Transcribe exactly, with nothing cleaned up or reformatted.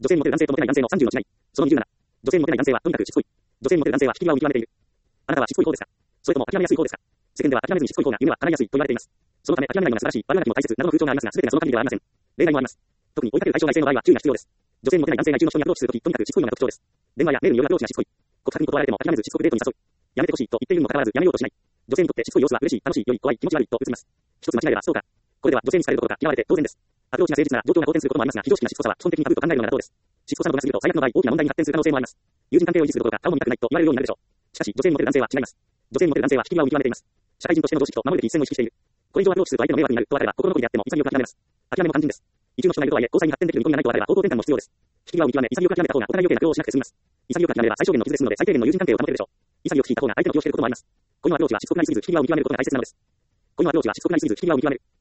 女性にモテる男性とモテない男性のさんじゅうの違い。そのにじゅうなな。女性にモテない男性はとにかくしつこい。女性にモテる男性は引き際を見極めている。あなたはしつこい方ですか？それとも諦めやすい方ですか？世間では諦めずにしつこい方が夢は叶いやすいと言われています。そのため諦めないのが素晴らしい、悪あがきも大切などの風潮がありますが、全てがその限りではありません。例外もあります。特に追いかける対象外性の場合は注意が必要です。女性にモテない男性が一流の人にアプローチするとき、とにかくしつこいのが特徴です。電話やメールによるアプローチがしつこい。告白に断られても諦めずしつこくデートに誘う。やめてほしいと言っているにもかかわらずやめようとしない。女性にとってしつこい様子は嬉しい、楽しい、良い、怖い、気持ち悪いと映ります。一つ間違えればそうか。これでは女性にされることが嫌われて当然です。アプローチが誠実なら状況が好転することもありますが、非常識なしつこさは基本的にタブーと考えるのが妥当です。しつこさの度が過ぎると最悪の場合、大きな問題に発展する可能性もあります。友人関係を維持することが顔も見たくないと言われるようになるでしょう。しかし、女性にモテる男性は違います。女性にモテる男性は引き際を見極めています。社会人としての常識と守るべき一線を意識している。これ以上アプローチすると相手の迷惑になると分かれば心残りであっても潔く諦めます。諦めも肝心です。一流の人がいるとはいえ、交際に発展できる見込みがないと分かれば方向転換も必要です。引き際を見極め、潔く諦めた方がお互い余計な苦労をしなくて済みます。潔く諦めれば最小限の傷でするので最低限の友人関係を保てるでしょう。潔く引いた方が相手の気をつけることもあります。恋のアプローチはしつこくなりすぎず引き際を見極めることが大切なのです。恋のアプローチはしつこくなりすぎず引き際を見極める。